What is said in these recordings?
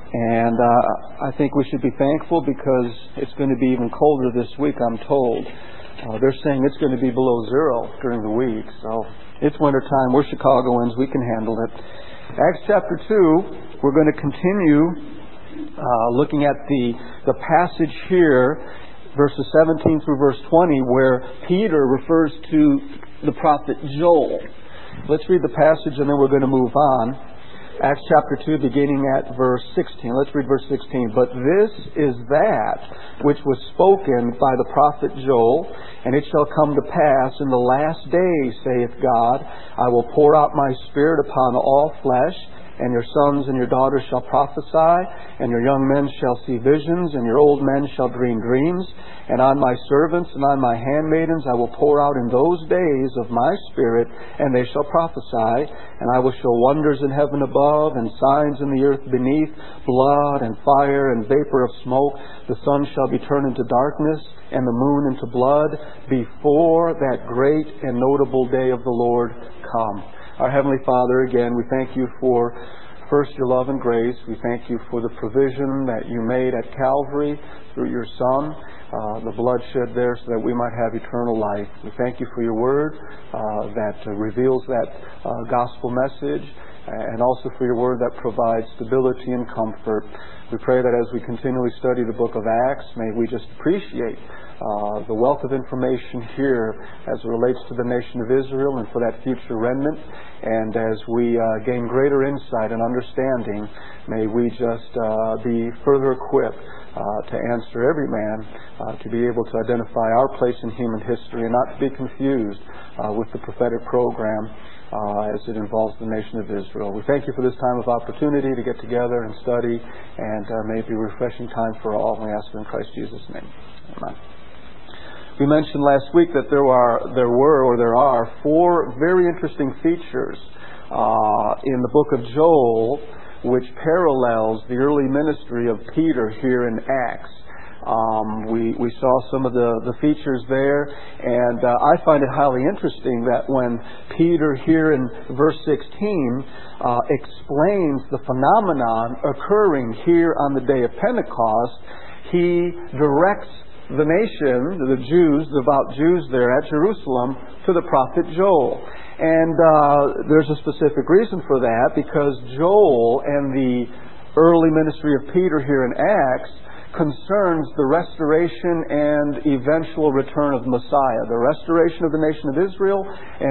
And I think we should be thankful because it's going to be even colder this week, I'm told. They're saying it's going to be below zero during the week. So it's winter time. We're Chicagoans. We can handle it. Acts chapter 2, we're going to continue looking at the passage here, verses 17 through verse 20, where Peter refers to the prophet Joel. Let's read the passage and then we're going to move on. Acts chapter 2, beginning at verse 16. Let's read verse 16. But this is that which was spoken by the prophet Joel, and it shall come to pass in the last days, saith God, I will pour out my Spirit upon all flesh, and your sons and your daughters shall prophesy, and your young men shall see visions, and your old men shall dream dreams. And on my servants and on my handmaidens I will pour out in those days of my Spirit, and they shall prophesy. And I will show wonders in heaven above, and signs in the earth beneath, blood and fire and vapor of smoke. The sun shall be turned into darkness, and the moon into blood, before that great and notable day of the Lord come. Our Heavenly Father, again, we thank you for first your love and grace. We thank you for the provision that you made at Calvary through your Son, the blood shed there so that we might have eternal life. We thank you for your word that reveals that gospel message, and also for your word that provides stability and comfort. We pray that as we continually study the book of Acts, may we just appreciate the wealth of information here as it relates to the nation of Israel and for that future remnant. And as we gain greater insight and understanding, may we just be further equipped to answer every man, to be able to identify our place in human history and not to be confused with the prophetic program as it involves the nation of Israel. We thank you for this time of opportunity to get together and study, and may it be a refreshing time for all. We ask it in Christ Jesus' name. Amen. We mentioned last week that there are four very interesting features in the book of Joel which parallels the early ministry of Peter here in Acts. We saw some of the features there, and I find it highly interesting that when Peter here in verse 16 explains the phenomenon occurring here on the day of Pentecost, he directs the nation, the Jews, the devout Jews there at Jerusalem, to the prophet Joel. And there's a specific reason for that, because Joel and the early ministry of Peter here in Acts concerns the restoration and eventual return of Messiah. The restoration of the nation of Israel and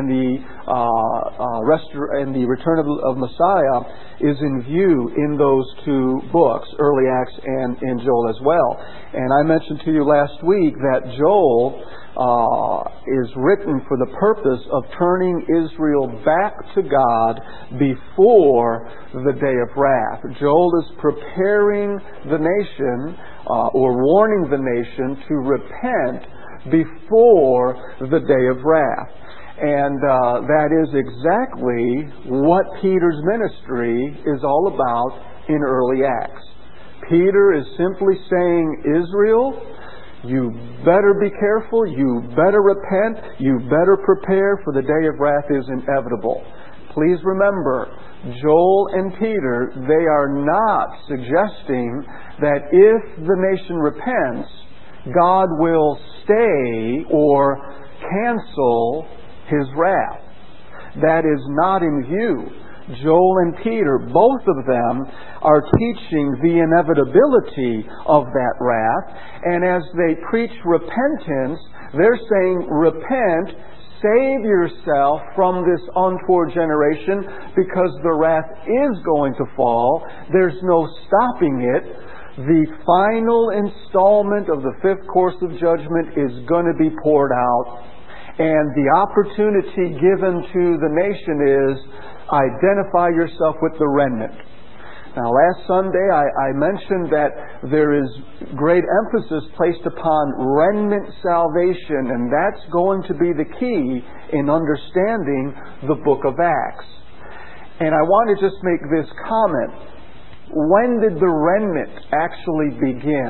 the return of Messiah is in view in those two books, early Acts and in Joel as well. And I mentioned to you last week that Joel is written for the purpose of turning Israel back to God before the day of wrath. Joel is preparing the nation or warning the nation to repent before the day of wrath. And that is exactly what Peter's ministry is all about in early Acts. Peter is simply saying, Israel, you better be careful, you better repent, you better prepare, for the day of wrath is inevitable. Please remember, Joel and Peter, they are not suggesting that if the nation repents, God will stay or cancel His wrath. That is not in view. Joel and Peter, both of them, are teaching the inevitability of that wrath. And as they preach repentance, they're saying, repent, save yourself from this untoward generation, because the wrath is going to fall. There's no stopping it. The final installment of the fifth course of judgment is going to be poured out. And the opportunity given to the nation is, identify yourself with the remnant. Now, last Sunday I mentioned that there is great emphasis placed upon remnant salvation, and that's going to be the key in understanding the book of Acts. And I want to just make this comment. When did the remnant actually begin?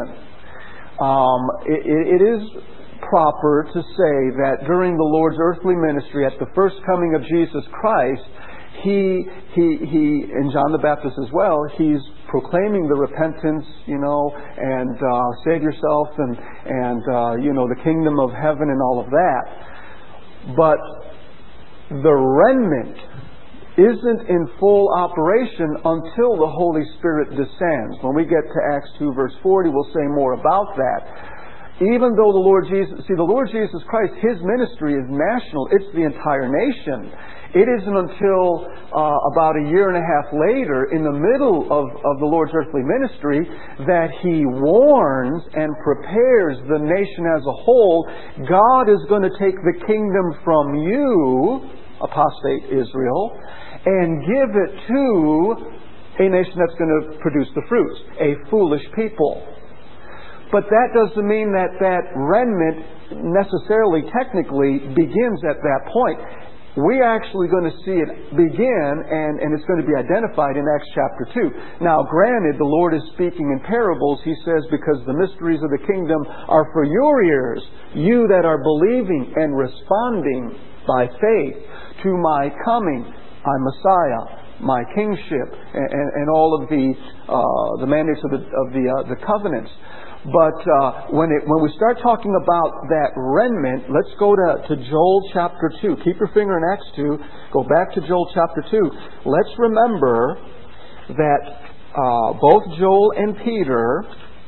It is proper to say that during the Lord's earthly ministry, at the first coming of Jesus Christ, He, and John the Baptist as well, He's proclaiming the repentance, and save yourself and the kingdom of heaven and all of that. But the remnant isn't in full operation until the Holy Spirit descends. When we get to Acts 2 verse 40, we'll say more about that. Even though the Lord Jesus Christ, His ministry is national. It's the entire nation. It isn't until about a year and a half later, in the middle of the Lord's earthly ministry, that He warns and prepares the nation as a whole. God is going to take the kingdom from you, apostate Israel, and give it to a nation that's going to produce the fruits, a foolish people. But that doesn't mean that remnant necessarily, technically, begins at that point. We're actually going to see it begin, and it's going to be identified in Acts chapter 2. Now, granted, the Lord is speaking in parables. He says, because the mysteries of the kingdom are for your ears, you that are believing and responding by faith to my coming, my Messiah, my kingship, and all of the mandates of the covenants. But when we start talking about that remnant, let's go to Joel chapter 2. Keep your finger in Acts 2. Go back to Joel chapter 2. Let's remember that both Joel and Peter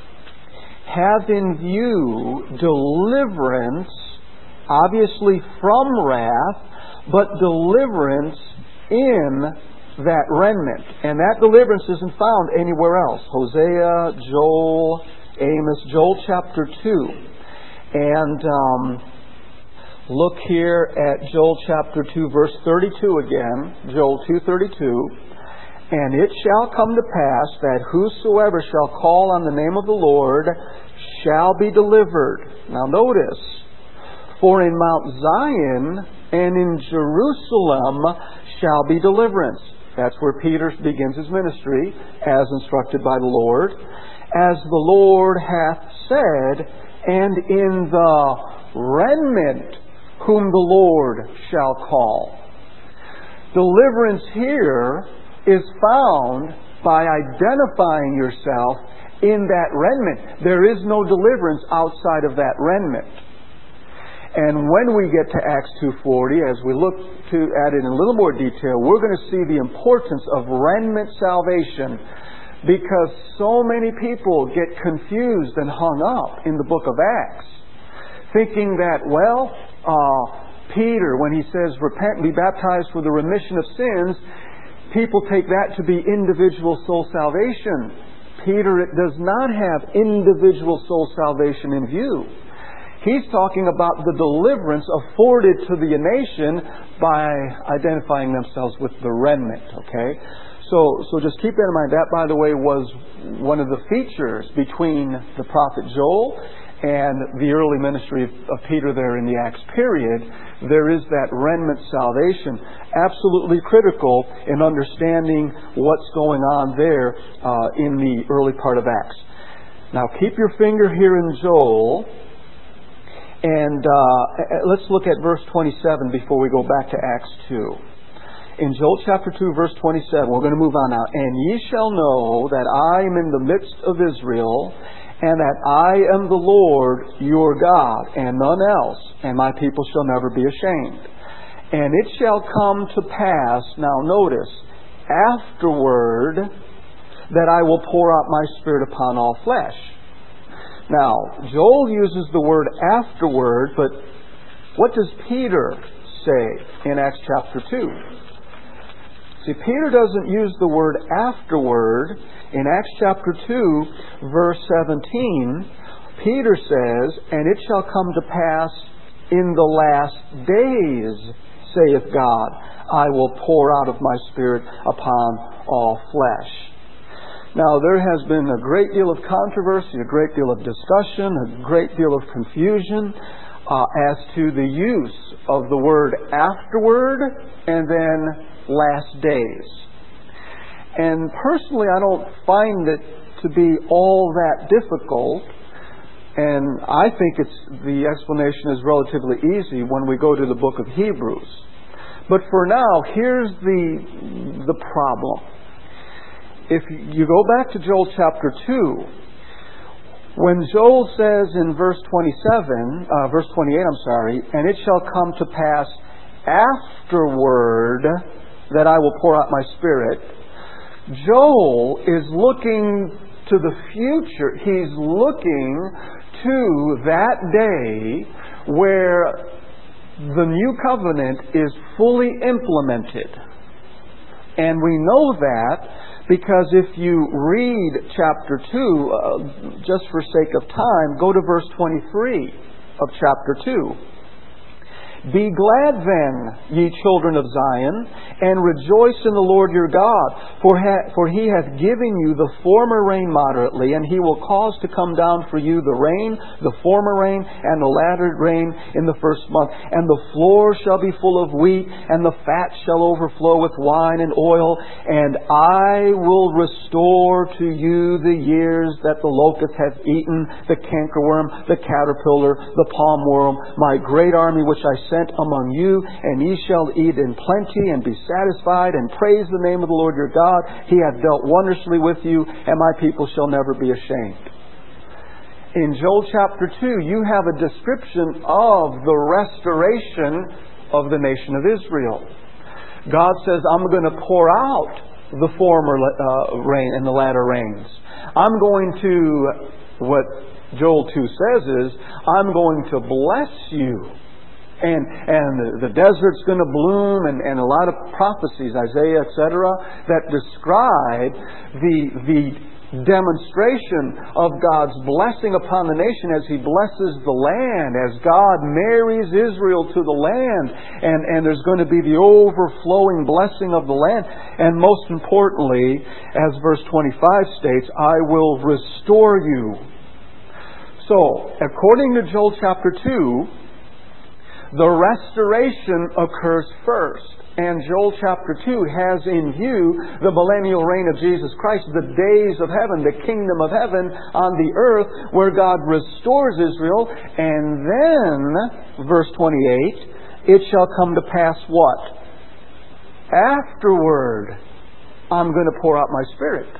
have in view deliverance, obviously from wrath, but deliverance in that remnant. And that deliverance isn't found anywhere else. Hosea, Joel, Amos, Joel chapter 2. And look here at Joel chapter 2 verse 32 again. Joel 2:32. And it shall come to pass that whosoever shall call on the name of the Lord shall be delivered. Now notice, for in Mount Zion and in Jerusalem shall be deliverance. That's where Peter begins his ministry, as instructed by the Lord. As the Lord hath said, and in the remnant whom the Lord shall call. Deliverance here is found by identifying yourself in that remnant. There is no deliverance outside of that remnant. And when we get to Acts 2:40, as we look at it in a little more detail, we're going to see the importance of remnant salvation, because so many people get confused and hung up in the book of Acts, thinking that, Peter, when he says, repent and be baptized for the remission of sins, people take that to be individual soul salvation. Peter does not have individual soul salvation in view. He's talking about the deliverance afforded to the nation by identifying themselves with the remnant, okay? So just keep that in mind. That, by the way, was one of the features between the prophet Joel and the early ministry of Peter there in the Acts period. There is that remnant salvation, absolutely critical in understanding what's going on there in the early part of Acts. Now keep your finger here in Joel, and let's look at verse 27 before we go back to Acts 2. In Joel chapter 2 verse 27, we're going to move on now. And ye shall know that I am in the midst of Israel, and that I am the Lord your God, and none else, and my people shall never be ashamed. And it shall come to pass, now notice, afterward, that I will pour out my Spirit upon all flesh. Now, Joel uses the word afterward, but what does Peter say in Acts chapter 2? See, Peter doesn't use the word afterward. In Acts chapter 2, verse 17, Peter says, and it shall come to pass in the last days, saith God, I will pour out of my Spirit upon all flesh. Now, there has been a great deal of controversy, a great deal of discussion, a great deal of confusion as to the use of the word afterward and then last days. And personally, I don't find it to be all that difficult, and I think the explanation is relatively easy when we go to the book of Hebrews. But for now, here's the problem. if you go back to Joel chapter 2, when Joel says in verse 28, and it shall come to pass afterward that I will pour out my Spirit, Joel is looking to the future. He's looking to that day where the new covenant is fully implemented. And we know that because if you read chapter 2, just for sake of time, go to verse 23 of chapter 2. Be glad then, ye children of Zion, and rejoice in the Lord your God, for He hath given you the former rain moderately, and He will cause to come down for you the rain, the former rain, and the latter rain in the first month. And the floor shall be full of wheat, and the fat shall overflow with wine and oil, and I will restore to you the years that the locust hath eaten, the cankerworm, the caterpillar, the palmworm, my great army which I sent among you, and ye shall eat in plenty and be satisfied, and praise the name of the Lord your God. He hath dealt wondrously with you, and my people shall never be ashamed. In Joel chapter 2, you have a description of the restoration of the nation of Israel. God says, I'm going to pour out the former rain and the latter rains. I'm going to, what Joel 2 says is, I'm going to bless you. And the desert's going to bloom, and a lot of prophecies, Isaiah, etc., that describe the demonstration of God's blessing upon the nation as He blesses the land, as God marries Israel to the land, and there's going to be the overflowing blessing of the land. And most importantly, as verse 25 states, I will restore you. So, according to Joel chapter 2, the restoration occurs first. And Joel chapter 2 has in view the millennial reign of Jesus Christ, the days of heaven, the kingdom of heaven on the earth, where God restores Israel. And then, verse 28, it shall come to pass what? Afterward, I'm going to pour out my Spirit.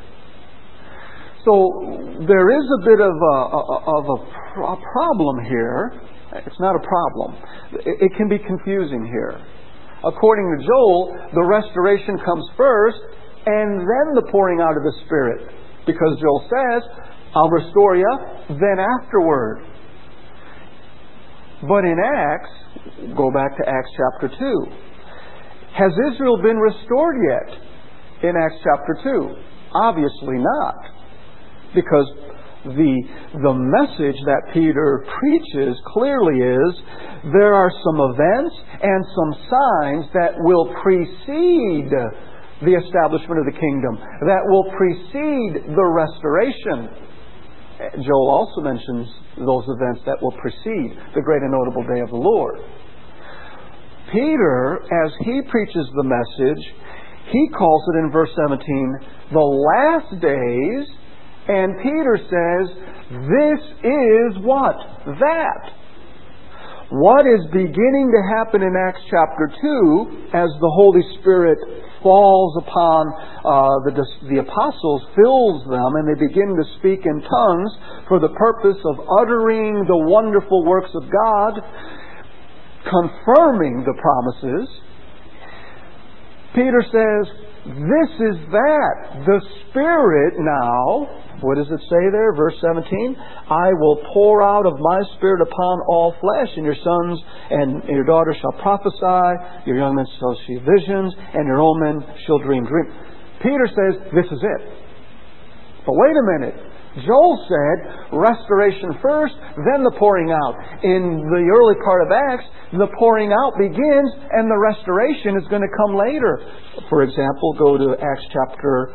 So, there is a bit of a problem here. It's not a problem. It can be confusing here. According to Joel, the restoration comes first, and then the pouring out of the Spirit. Because Joel says, I'll restore you, then afterward. But in Acts, go back to Acts chapter 2. Has Israel been restored yet in Acts chapter 2? Obviously not. Because the message that Peter preaches clearly is there are some events and some signs that will precede the establishment of the kingdom, that will precede the restoration. Joel also mentions those events that will precede the great and notable day of the Lord. Peter, as he preaches the message, he calls it in verse 17, the last days. And Peter says, this is what? That. What is beginning to happen in Acts chapter 2 as the Holy Spirit falls upon the apostles, fills them, and they begin to speak in tongues for the purpose of uttering the wonderful works of God, confirming the promises. Peter says, this is that. The Spirit now, what does it say there? Verse 17, I will pour out of my Spirit upon all flesh, and your sons and your daughters shall prophesy, your young men shall see visions, and your old men shall dream dreams. Peter says, this is it. But wait a minute. Joel said, restoration first, then the pouring out. In the early part of Acts, the pouring out begins, and the restoration is going to come later. For example, go to Acts chapter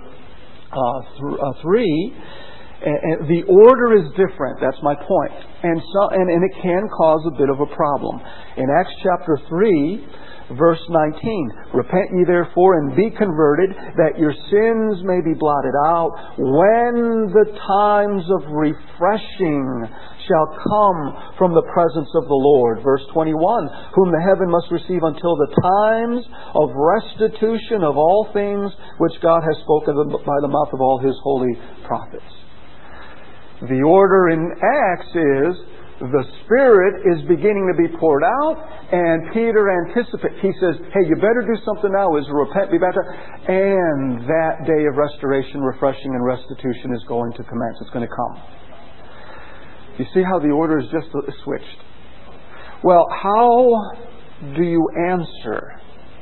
3. And the order is different. That's my point. And it can cause a bit of a problem. In Acts chapter 3, verse 19, repent ye therefore and be converted, that your sins may be blotted out, when the times of refreshing shall come from the presence of the Lord. Verse 21, whom the heaven must receive until the times of restitution of all things which God has spoken by the mouth of all His holy prophets. The order in Acts is the Spirit is beginning to be poured out, and Peter anticipates. He says, hey, you better do something now, is repent, be baptized. And that day of restoration, refreshing, and restitution is going to commence. It's going to come. You see how the order is just switched? Well, how do you answer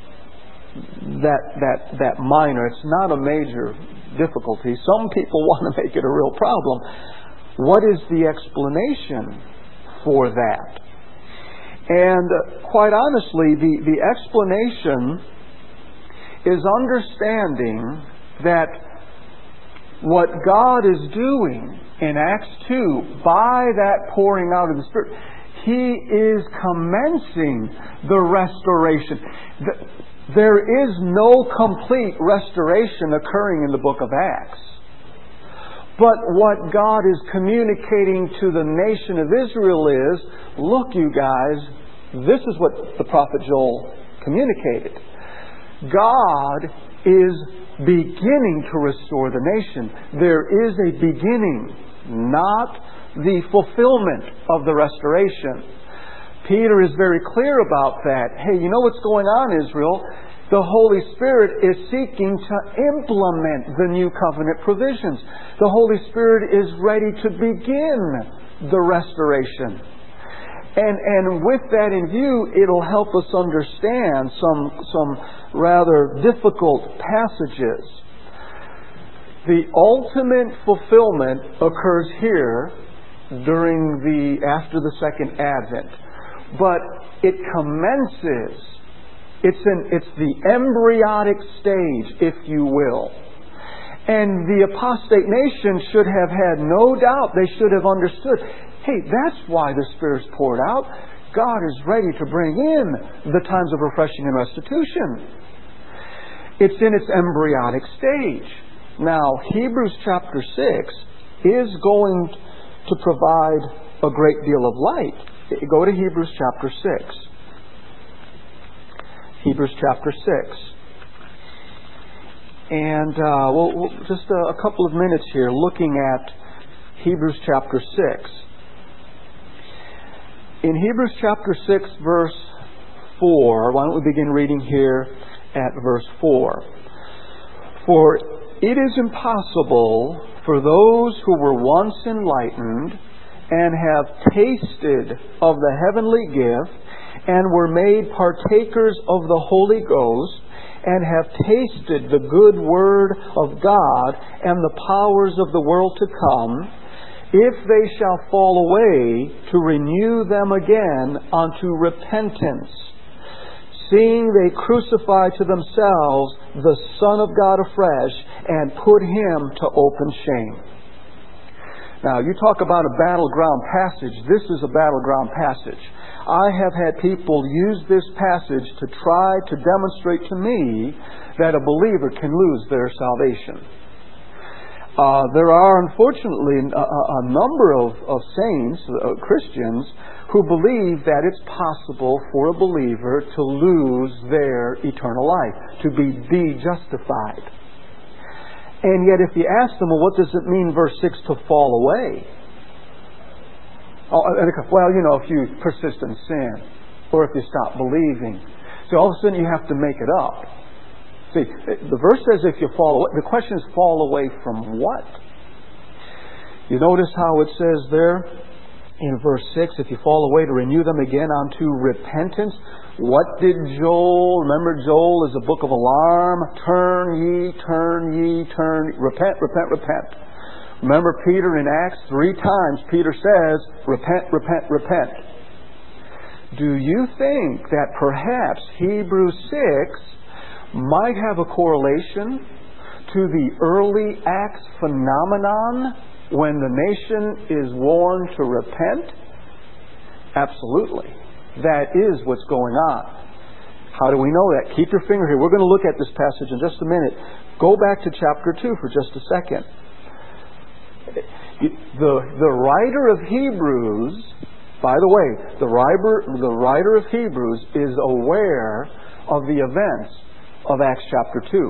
that minor? It's not a major difficulty. Some people want to make it a real problem. What is the explanation for that? And quite honestly, the explanation is understanding that what God is doing in Acts 2, by that pouring out of the Spirit, He is commencing the restoration. There is no complete restoration occurring in the book of Acts. But what God is communicating to the nation of Israel is, look, you guys, this is what the prophet Joel communicated. God is beginning to restore the nation. There is a beginning, not the fulfillment of the restoration. Peter is very clear about that. Hey, you know what's going on, Israel? The Holy Spirit is seeking to implement the new covenant provisions. The Holy Spirit is ready to begin the restoration. And with that in view, it'll help us understand some rather difficult passages. The ultimate fulfillment occurs here after the second advent. But it commences. It's the embryonic stage, if you will. And the apostate nation should have had no doubt. They should have understood, hey, that's why the Spirit's poured out. God is ready to bring in the times of refreshing and restitution. It's in its embryonic stage. Now, Hebrews chapter 6 is going to provide a great deal of light. Go to Hebrews chapter 6. Hebrews chapter 6. And we'll just a couple of minutes here looking at Hebrews chapter 6. In Hebrews chapter 6, verse 4, why don't we begin reading here at verse 4. For it is impossible for those who were once enlightened and have tasted of the heavenly gift and were made partakers of the Holy Ghost and have tasted the good word of God and the powers of the world to come, if they shall fall away, to renew them again unto repentance, seeing they crucify to themselves the Son of God afresh and put Him to open shame. Now, you talk about a battleground passage. This is a battleground passage. I have had people use this passage to try to demonstrate to me that a believer can lose their salvation. There are, unfortunately, a number of saints, Christians, who believe that it's possible for a believer to lose their eternal life, to be de-justified. And yet if you ask them, well, what does it mean, verse 6, to fall away? Well, if you persist in sin, or if you stop believing. So all of a sudden you have to make it up. See, the verse says if you fall away. The question is, fall away from what? You notice how it says there in verse 6, if you fall away, to renew them again unto repentance. What did Joel, remember Joel is a book of alarm. Turn ye, repent, repent, repent. Remember Peter in Acts, 3 times Peter says, repent, repent, repent. Do you think that perhaps Hebrews 6 might have a correlation to the early Acts phenomenon when the nation is warned to repent? Absolutely. That is what's going on. How do we know that? Keep your finger here. We're going to look at this passage in just a minute. Go back to chapter 2 for just a second. The writer of Hebrews, by the way, the writer of Hebrews is aware of the events of Acts chapter 2.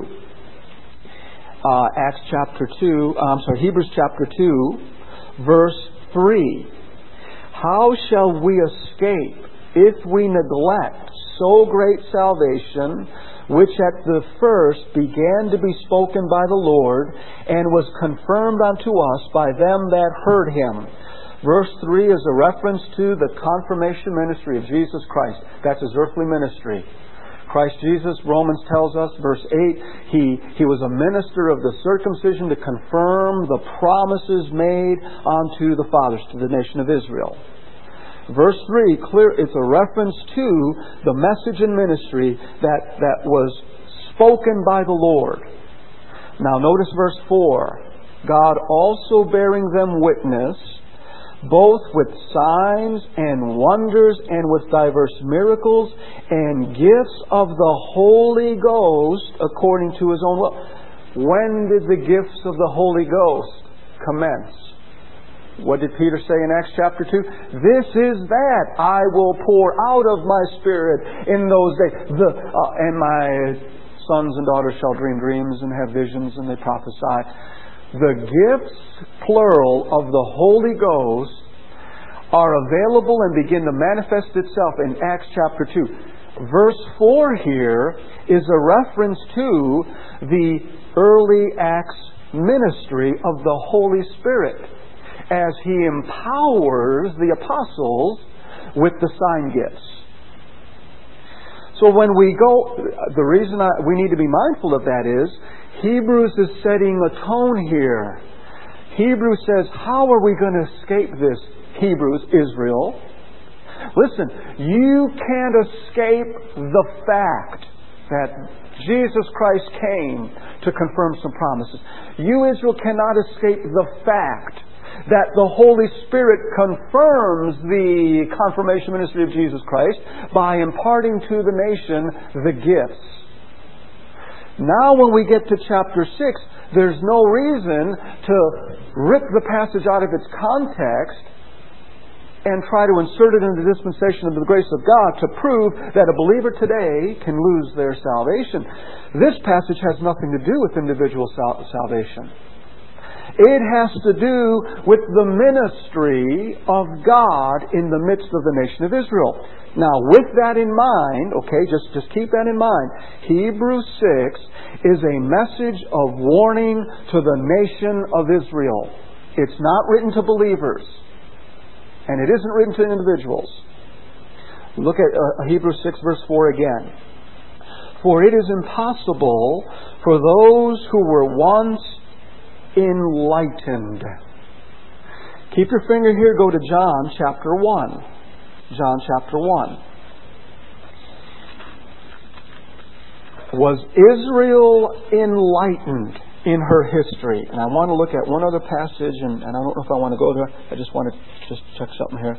Hebrews chapter 2, verse 3. How shall we escape if we neglect so great salvation, which at the first began to be spoken by the Lord, and was confirmed unto us by them that heard Him? Verse 3 is a reference to the confirmation ministry of Jesus Christ. That's His earthly ministry. Christ Jesus, Romans tells us, verse 8, He was a minister of the circumcision to confirm the promises made unto the fathers, to the nation of Israel. Verse 3, it's a reference to the message and ministry that was spoken by the Lord. Now notice verse 4. God also bearing them witness, both with signs and wonders and with diverse miracles and gifts of the Holy Ghost according to His own will. When did the gifts of the Holy Ghost commence? What did Peter say in Acts chapter 2? This is that I will pour out of my Spirit in those days. And my sons and daughters shall dream dreams and have visions, and they prophesy. The gifts, plural, of the Holy Ghost are available and begin to manifest itself in Acts chapter 2. Verse 4 here is a reference to the early Acts ministry of the Holy Spirit, as He empowers the apostles with the sign gifts. So when we go, the reason we need to be mindful of that is, Hebrews is setting a tone here. Hebrews says, how are we going to escape this? Hebrews, Israel. Listen, you can't escape the fact that Jesus Christ came to confirm some promises. You, Israel, cannot escape the fact that the Holy Spirit confirms the confirmation ministry of Jesus Christ by imparting to the nation the gifts. Now when we get to chapter 6, there's no reason to rip the passage out of its context and try to insert it into the dispensation of the grace of God to prove that a believer today can lose their salvation. This passage has nothing to do with individual salvation. It has to do with the ministry of God in the midst of the nation of Israel. Now, with that in mind, just keep that in mind. Hebrews 6 is a message of warning to the nation of Israel. It's not written to believers. And it isn't written to individuals. Look at Hebrews 6 verse 4 again. For it is impossible for those who were once enlightened. Keep your finger here, go to John chapter 1. John chapter 1. Was Israel enlightened in her history? And I want to look at one other passage, and I don't know if I want to go there. I just want to check something here.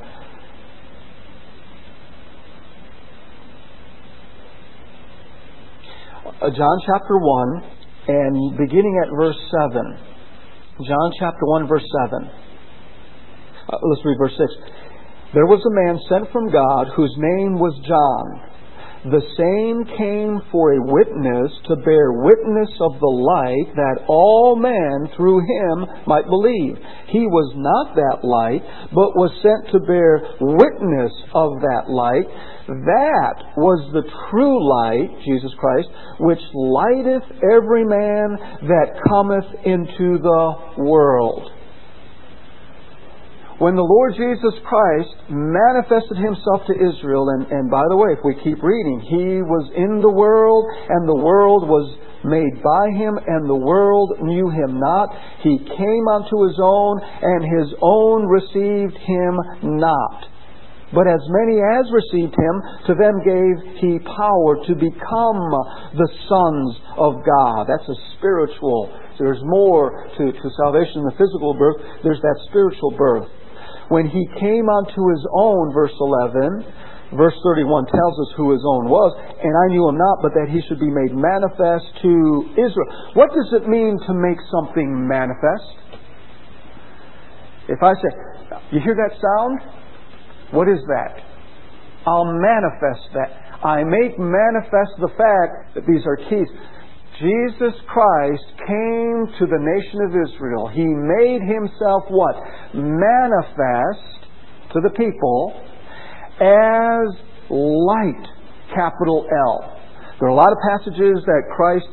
John chapter 1, and beginning at verse 7. John chapter 1, verse 7. Let's read verse 6. There was a man sent from God whose name was John. The same came for a witness, to bear witness of the light, that all men through him might believe. He was not that light, but was sent to bear witness of that light. That was the true light, Jesus Christ, which lighteth every man that cometh into the world. When the Lord Jesus Christ manifested Himself to Israel, and by the way, if we keep reading, He was in the world, and the world was made by Him, and the world knew Him not. He came unto His own, and His own received Him not. But as many as received Him, to them gave He power to become the sons of God. That's a spiritual. There's more to salvation than the physical birth. There's that spiritual birth. When He came unto His own, verse 11, verse 31 tells us who His own was, and I knew Him not, but that He should be made manifest to Israel. What does it mean to make something manifest? If I say, you hear that sound? What is that? I'll manifest that. I make manifest the fact that these are keys. Jesus Christ came to the nation of Israel. He made Himself what? Manifest to the people as light, capital L. There are a lot of passages that Christ,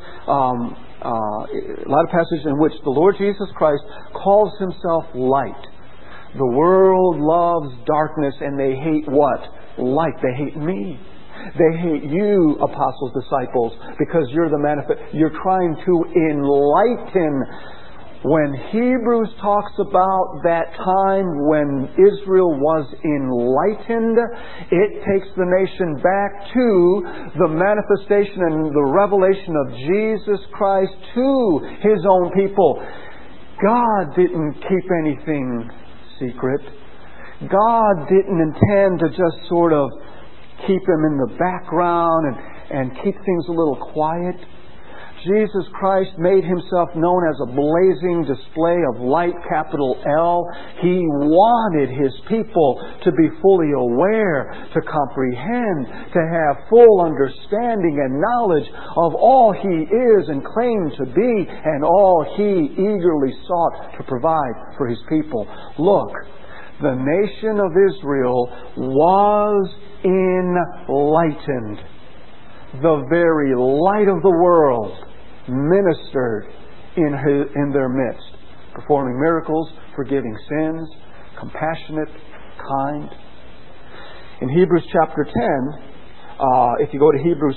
a lot of passages in which the Lord Jesus Christ calls Himself light. The world loves darkness and they hate what? Light. They hate me. They hate you, apostles, disciples, because you're the you're trying to enlighten. When Hebrews talks about that time when Israel was enlightened, it takes the nation back to the manifestation and the revelation of Jesus Christ to His own people. God didn't keep anything secret. God didn't intend to just sort of keep Him in the background and keep things a little quiet. Jesus Christ made Himself known as a blazing display of light, capital L. He wanted His people to be fully aware, to comprehend, to have full understanding and knowledge of all He is and claimed to be, and all He eagerly sought to provide for His people. Look, the nation of Israel was enlightened. The very light of the world ministered in their midst, performing miracles, forgiving sins, compassionate, kind. In Hebrews chapter 10, if you go to Hebrews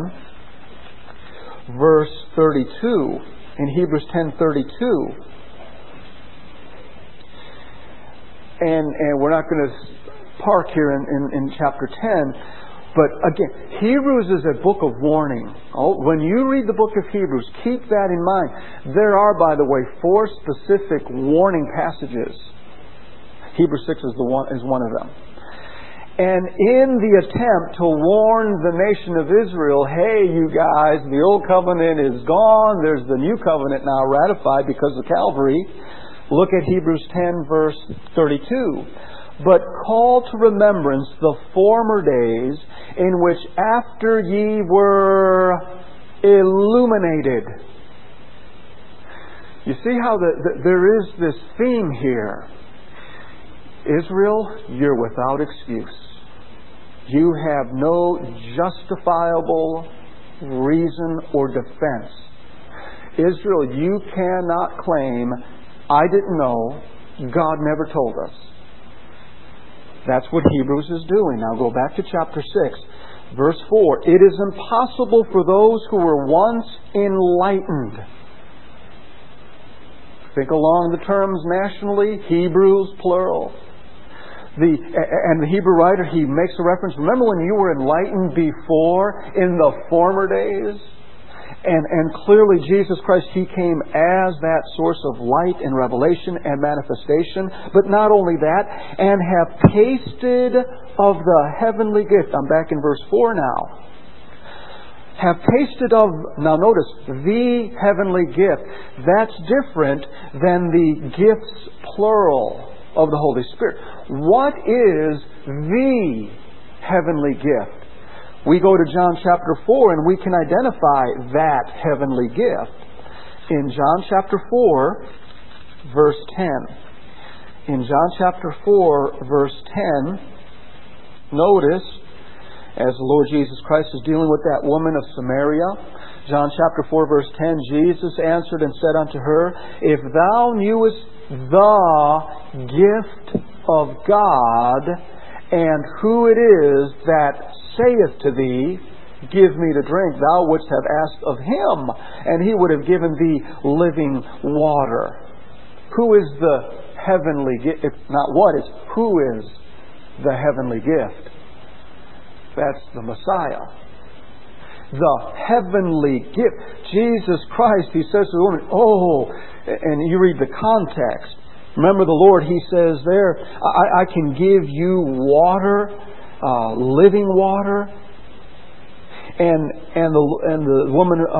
10, verse 32, in Hebrews 10:32, and we're not going to park here in chapter 10, but again, Hebrews is a book of warning. When you read the book of Hebrews, keep that in mind. There are, by the way, 4 specific warning passages. Hebrews 6 is one of them. And in the attempt to warn the nation of Israel, hey, you guys, the old covenant is gone. There's the new covenant now ratified because of Calvary. Look at Hebrews 10, verse 32. But call to remembrance the former days in which after ye were illuminated. You see how there is this theme here. Israel, you're without excuse. You have no justifiable reason or defense. Israel, you cannot claim, I didn't know, God never told us. That's what Hebrews is doing. Now go back to chapter 6, verse 4. It is impossible for those who were once enlightened. Think along the terms nationally, Hebrews, plural. And the Hebrew writer, he makes a reference. Remember when you were enlightened before, in the former days? And clearly Jesus Christ, He came as that source of light and revelation and manifestation. But not only that, and have tasted of the heavenly gift. I'm back in verse 4 now. Have tasted of, now notice, the heavenly gift. That's different than the gifts, plural, of the Holy Spirit. What is the heavenly gift? We go to John chapter 4 and we can identify that heavenly gift. In John chapter 4, verse 10. In John chapter 4, verse 10, notice, as the Lord Jesus Christ is dealing with that woman of Samaria, John chapter 4, verse 10, Jesus answered and said unto her, If thou knewest the gift of God, and who it is that saith to thee, Give me to drink, thou wouldst have asked of Him, and He would have given thee living water. Who is the heavenly gift? It's not what, it's who is the heavenly gift. That's the Messiah. The heavenly gift. Jesus Christ, He says to the woman, and you read the context. Remember the Lord, He says there, I can give you water, living water. And the woman of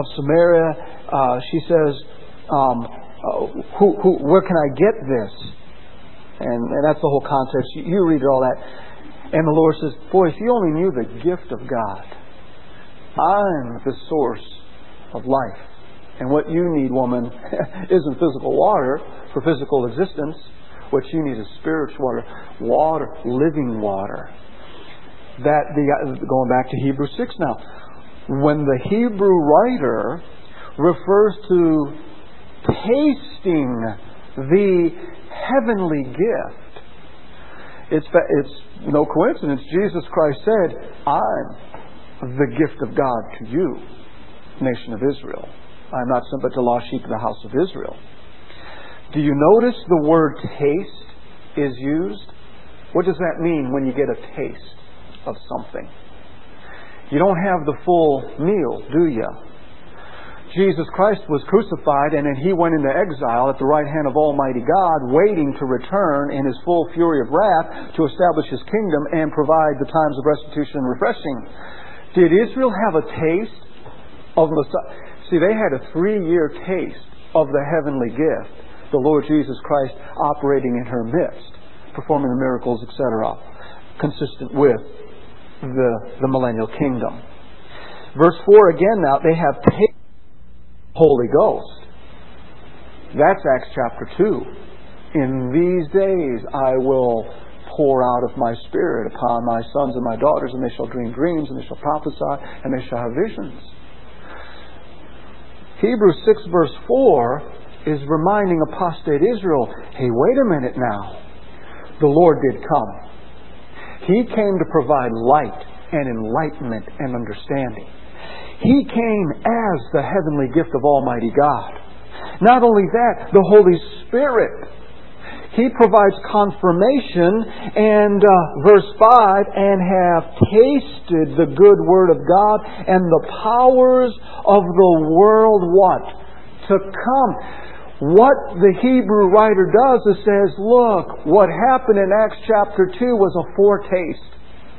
Samaria, she says, where can I get this? And that's the whole context. You read all that. And the Lord says, boy, if you only knew the gift of God. I'm the source of life. And what you need, woman, isn't physical water for physical existence. What you need is spiritual water. Water, living water. Going back to Hebrews 6 now. When the Hebrew writer refers to tasting the heavenly gift, it's no coincidence. Jesus Christ said, I'm the gift of God to you, nation of Israel. I am not sent but to lost sheep of the house of Israel. Do you notice the word taste is used? What does that mean when you get a taste of something? You don't have the full meal, do you? Jesus Christ was crucified and then He went into exile at the right hand of Almighty God, waiting to return in His full fury of wrath to establish His kingdom and provide the times of restitution and refreshing. Did Israel have a taste of Messiah? See, they had a 3-year taste of the heavenly gift, the Lord Jesus Christ operating in her midst, performing the miracles, etc., consistent with the millennial kingdom. Verse 4 again now, they have tasted the Holy Ghost. That's Acts chapter 2. In these days I will pour out of my Spirit upon my sons and my daughters, and they shall dream dreams, and they shall prophesy, and they shall have visions. Hebrews 6 verse 4 is reminding apostate Israel, hey, wait a minute now. The Lord did come. He came to provide light and enlightenment and understanding. He came as the heavenly gift of Almighty God. Not only that, the Holy Spirit. He provides confirmation, and verse 5, and have tasted the good word of God and the powers of the world what? To come. What the Hebrew writer does is says, look, what happened in Acts chapter 2 was a foretaste.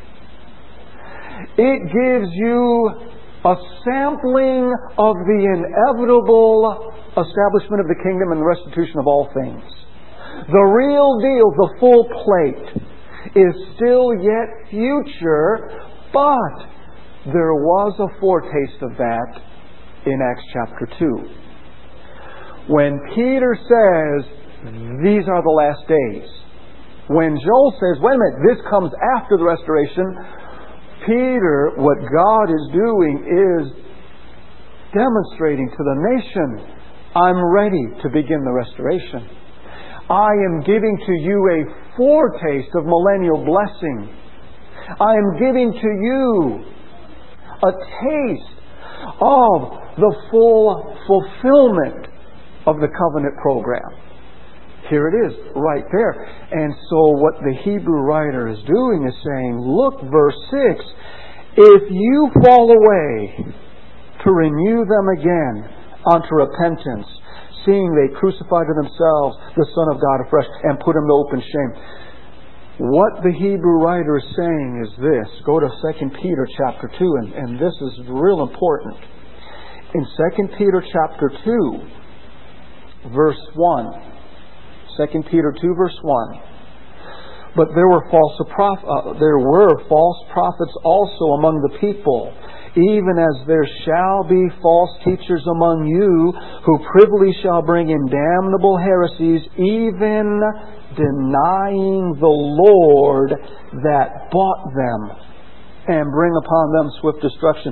It gives you a sampling of the inevitable establishment of the kingdom and the restitution of all things. The real deal, the full plate, is still yet future, but there was a foretaste of that in Acts chapter 2. When Peter says, these are the last days, when Joel says, wait a minute, this comes after the restoration, Peter, what God is doing is demonstrating to the nation, I'm ready to begin the restoration. I am giving to you a foretaste of millennial blessing. I am giving to you a taste of the full fulfillment of the covenant program. Here it is, right there. And so what the Hebrew writer is doing is saying, look, verse 6, if you fall away, to renew them again unto repentance, seeing they crucified to themselves the Son of God afresh and put Him to open shame. What the Hebrew writer is saying is this. Go to 2 Peter chapter 2, and this is real important. In 2 Peter chapter 2, verse 1. 2 Peter 2, verse 1. But there were false prophets also among the people, even as there shall be false teachers among you, who privily shall bring in damnable heresies, even denying the Lord that bought them, and bring upon them swift destruction.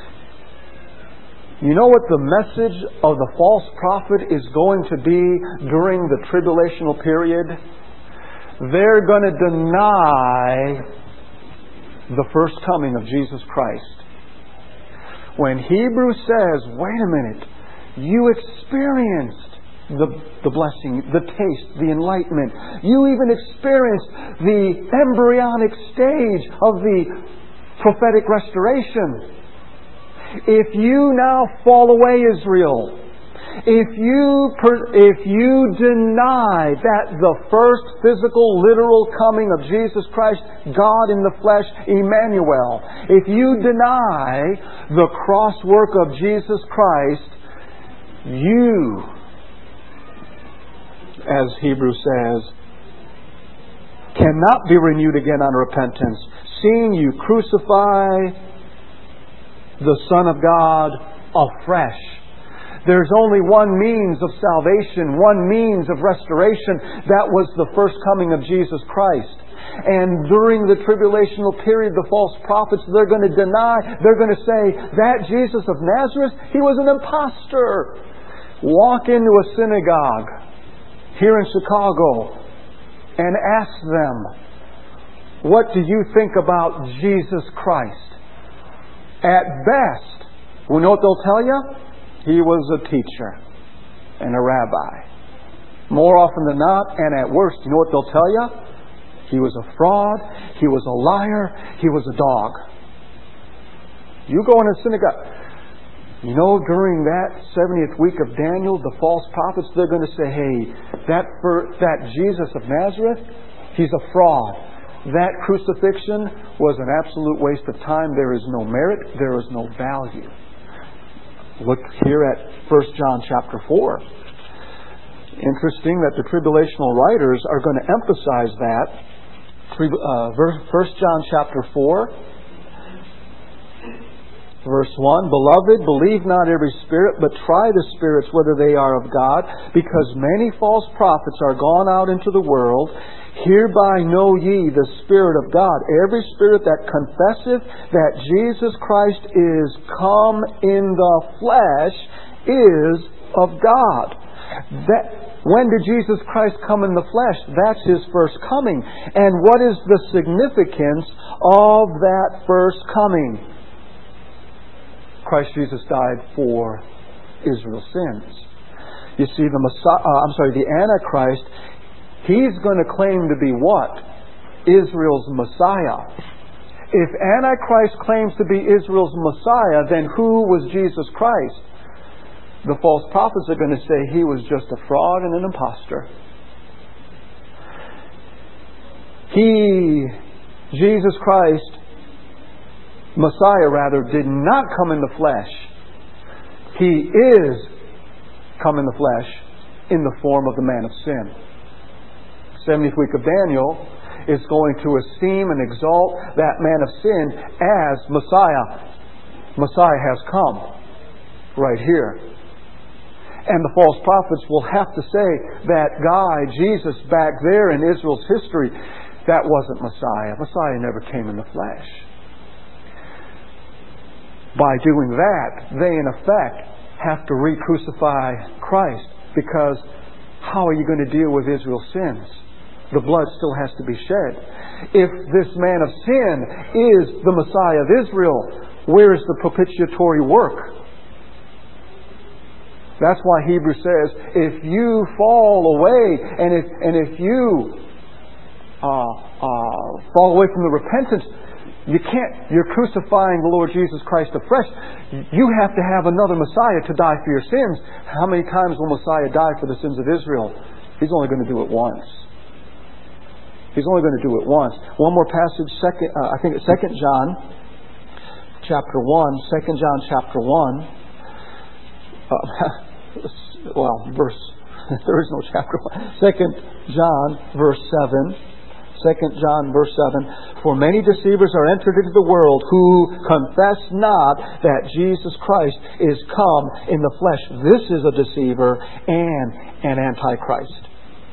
You know what the message of the false prophet is going to be during the tribulational period? They're going to deny the first coming of Jesus Christ. When Hebrews says, wait a minute, you experienced the blessing, the taste, the enlightenment. You even experienced the embryonic stage of the prophetic restoration. If you now fall away, Israel, if you deny that the first physical, literal coming of Jesus Christ, God in the flesh, Emmanuel, if you deny the cross work of Jesus Christ, you, as Hebrews says, cannot be renewed again unto repentance, seeing you crucify the Son of God afresh. There's only one means of salvation, one means of restoration. That was the first coming of Jesus Christ. And during the tribulational period, the false prophets, they're going to deny, they're going to say, that Jesus of Nazareth, He was an imposter. Walk into a synagogue here in Chicago and ask them, what do you think about Jesus Christ? At best, you know what they'll tell you? He was a teacher and a rabbi. More often than not, and at worst, you know what they'll tell you? He was a fraud. He was a liar. He was a dog. You go in a synagogue. You know, during that 70th week of Daniel, the false prophets, they're going to say, hey, that Jesus of Nazareth, He's a fraud. That crucifixion was an absolute waste of time. There is no merit. There is no value. Look here at 1 John chapter 4. Interesting that the tribulational writers are going to emphasize that. 1 John chapter 4, verse 1. Beloved, believe not every spirit, but try the spirits whether they are of God, because many false prophets are gone out into the world. Hereby know ye the Spirit of God. Every spirit that confesseth that Jesus Christ is come in the flesh is of God. When did Jesus Christ come in the flesh? That's His first coming. And what is the significance of that first coming? Christ Jesus died for Israel's sins. You see, the Antichrist, he's going to claim to be what? Israel's Messiah. If Antichrist claims to be Israel's Messiah, then who was Jesus Christ? The false prophets are going to say He was just a fraud and an imposter. Jesus Christ, Messiah rather, did not come in the flesh. He is come in the flesh in the form of the man of sin. 70th week of Daniel is going to esteem and exalt that man of sin as Messiah. Messiah has come right here. And the false prophets will have to say that guy, Jesus, back there in Israel's history, that wasn't Messiah. Messiah never came in the flesh. By doing that, they in effect have to re-crucify Christ, because how are you going to deal with Israel's sins? The blood still has to be shed. If this man of sin is the Messiah of Israel, where is the propitiatory work? That's why Hebrews says, if you fall away, and if you fall away from the repentance, you're crucifying the Lord Jesus Christ afresh. You have to have another Messiah to die for your sins. How many times will Messiah die for the sins of Israel? He's only going to do it once. He's only going to do it once. One more passage, 2 John chapter 1. 2 John chapter 1. There is no chapter 1. 2 John verse 7. 2 John verse 7. For many deceivers are entered into the world who confess not that Jesus Christ is come in the flesh. This is a deceiver and an antichrist.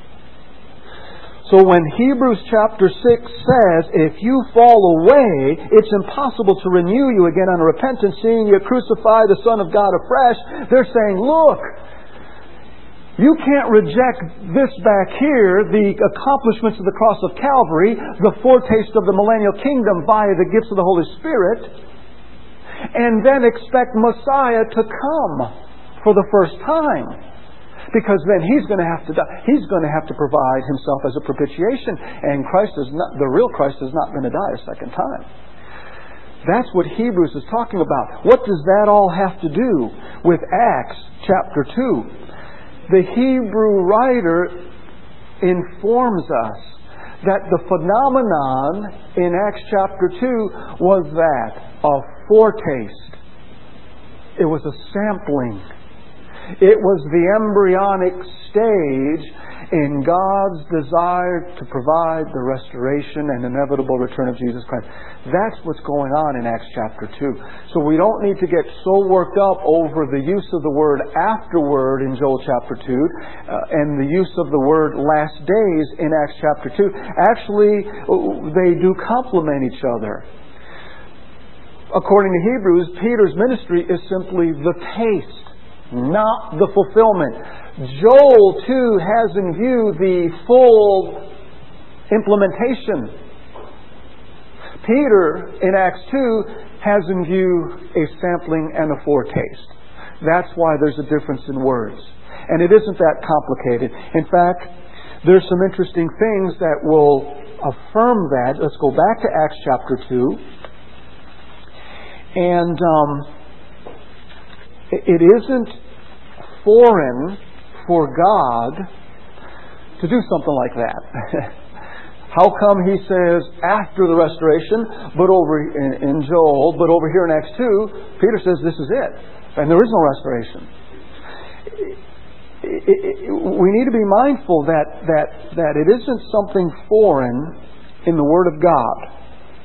So when Hebrews chapter 6 says, if you fall away, it's impossible to renew you again unto repentance, seeing you crucify the Son of God afresh, they're saying, look, you can't reject this back here, the accomplishments of the cross of Calvary, the foretaste of the millennial kingdom via the gifts of the Holy Spirit, and then expect Messiah to come for the first time. Because then He's going to have to die. He's going to have to provide Himself as a propitiation. And the real Christ is not going to die a second time. That's what Hebrews is talking about. What does that all have to do with Acts chapter 2? The Hebrew writer informs us that the phenomenon in Acts chapter 2 was that, a foretaste. It was a sampling. It was the embryonic stage, in God's desire to provide the restoration and inevitable return of Jesus Christ. That's what's going on in Acts chapter 2. So we don't need to get so worked up over the use of the word afterward in Joel chapter 2 and the use of the word last days in Acts chapter 2. Actually, they do complement each other. According to Hebrews, Peter's ministry is simply the taste, not the fulfillment. Joel, too, has in view the full implementation. Peter, in Acts 2, has in view a sampling and a foretaste. That's why there's a difference in words. And it isn't that complicated. In fact, there's some interesting things that will affirm that. Let's go back to Acts chapter 2. And it isn't foreign for God to do something like that. How come He says after the restoration, but over in Joel, but over here in Acts 2, Peter says this is it, and there is no restoration. We need to be mindful that it isn't something foreign in the Word of God.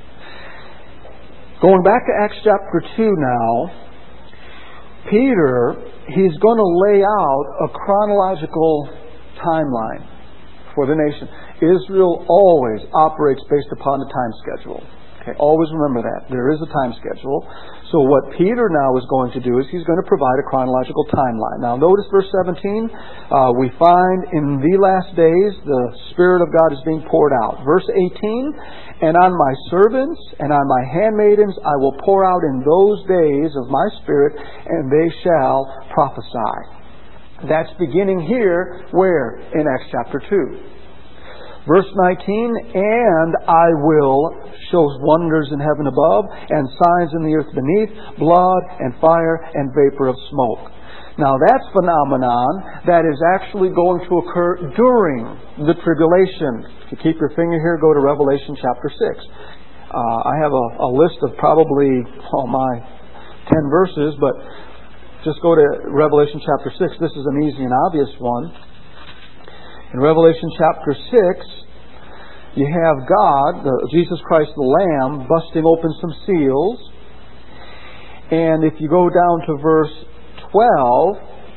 Going back to Acts chapter 2 now, Peter, he's going to lay out a chronological timeline for the nation. Israel always operates based upon the time schedule. Okay, always remember that. There is a time schedule. So what Peter now is going to do is he's going to provide a chronological timeline. Now notice verse 17. We find in the last days the Spirit of God is being poured out. Verse 18. And on my servants and on my handmaidens I will pour out in those days of my Spirit, and they shall prophesy. That's beginning here, where? In Acts chapter 2. Verse 19, and I will show wonders in heaven above, and signs in the earth beneath, blood and fire and vapor of smoke. Now that phenomenon that is actually going to occur during the tribulation. If you keep your finger here, go to Revelation chapter 6. I have a list of probably, 10 verses, but just go to Revelation chapter 6. This is an easy and obvious one. In Revelation chapter 6, you have God, Jesus Christ the Lamb, busting open some seals. And if you go down to verse 12,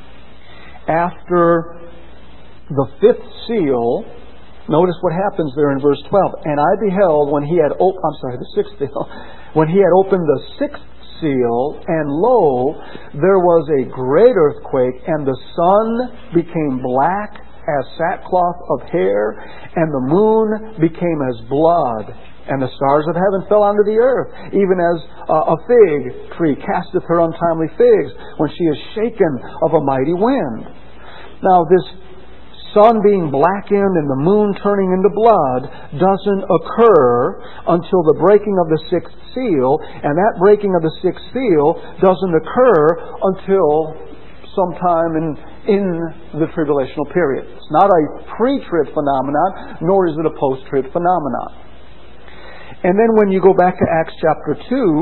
after the fifth seal, notice what happens there in verse 12. And I beheld when he had the sixth seal, when he had opened the sixth seal, and lo, there was a great earthquake, and the sun became black as sackcloth of hair, and the moon became as blood, and the stars of heaven fell onto the earth, even as a fig tree casteth her untimely figs when she is shaken of a mighty wind. Now this sun being blackened and the moon turning into blood doesn't occur until the breaking of the sixth seal, and that breaking of the sixth seal doesn't occur until sometime in the tribulational period. It's not a pre-trib phenomenon, nor is it a post-trib phenomenon. And then when you go back to Acts chapter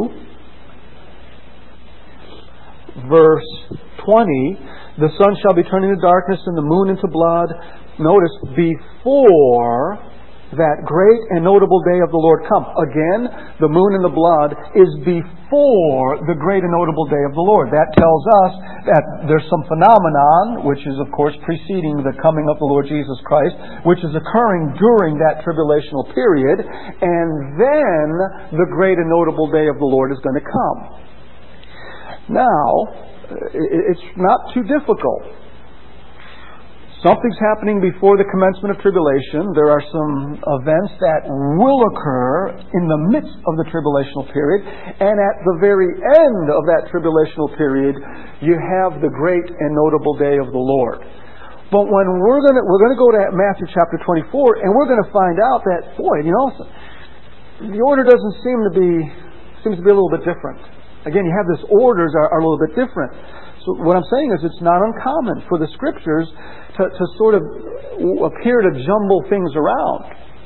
2, verse 20, the sun shall be turned into darkness and the moon into blood. Notice, before that great and notable day of the Lord come. Again, the moon and the blood is before the great and notable day of the Lord. That tells us that there's some phenomenon, which is of course preceding the coming of the Lord Jesus Christ, which is occurring during that tribulational period, and then the great and notable day of the Lord is going to come. Now, it's not too difficult. Something's happening before the commencement of tribulation. There are some events that will occur in the midst of the tribulational period. And at the very end of that tribulational period, you have the great and notable day of the Lord. But when we're going to go to Matthew chapter 24, and we're going to find out that, the order doesn't seems to be a little bit different. Again, you have this orders are a little bit different. So what I'm saying is it's not uncommon for the Scriptures to sort of appear to jumble things around.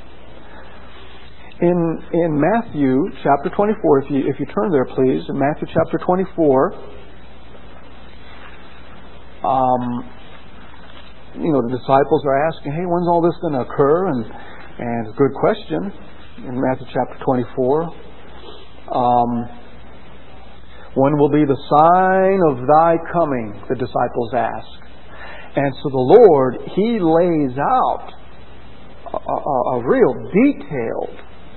In Matthew chapter 24, if you turn there please, in Matthew chapter 24, the disciples are asking, hey, when's all this going to occur? And it's a good question in Matthew chapter 24. When will be the sign of thy coming? The disciples ask. And so the Lord, He lays out a real detailed